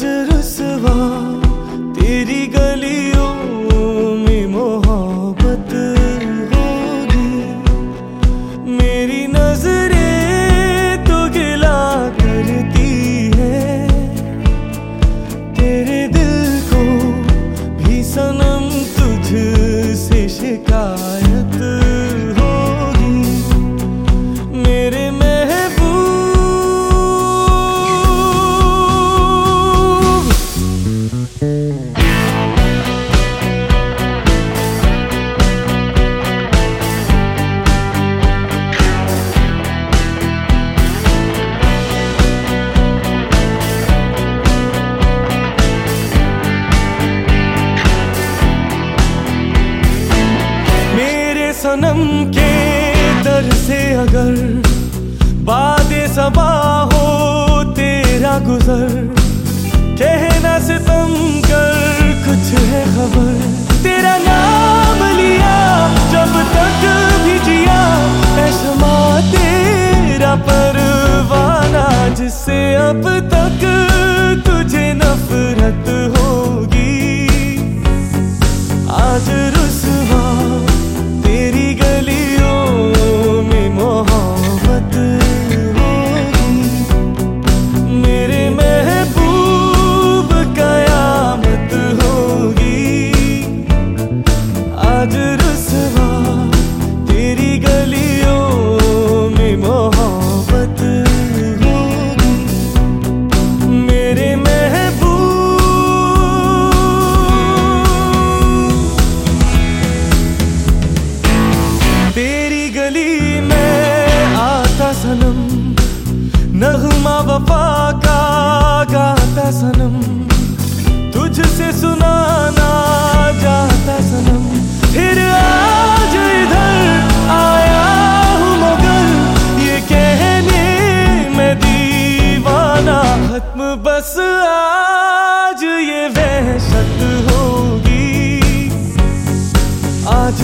आज रुसवा तेरी गलियों में मोहब्बत होगी। मेरी नजरें तो गिला करती है, तेरे दिल को भी सनम तुझसे शिकायत होगी। मेरे सनम के दर से अगर बादे सबा हो तेरा गुजर, कहना सितम कर कुछ है खबर। तेरा नाम लिया जब तक भी जिया, ऐशमा तेरा परवाना जिससे अब तक तुझे नफरत होगी। आज रुसवा तेरी गलियों में मोहब्बत होगी। मेरे महबूब कयामत होगी। आज रुसवा तेरी गलियों में मोहब्बत होगी। मेरे तेरी गली में आता सनम, नगमा वफा का गाता सनम, तुझसे सुनाना जाता सनम। फिर आज इधर आया हूँ मगर ये कहने मैं दीवाना, खत्म बस आज ये वहशत होगी। आज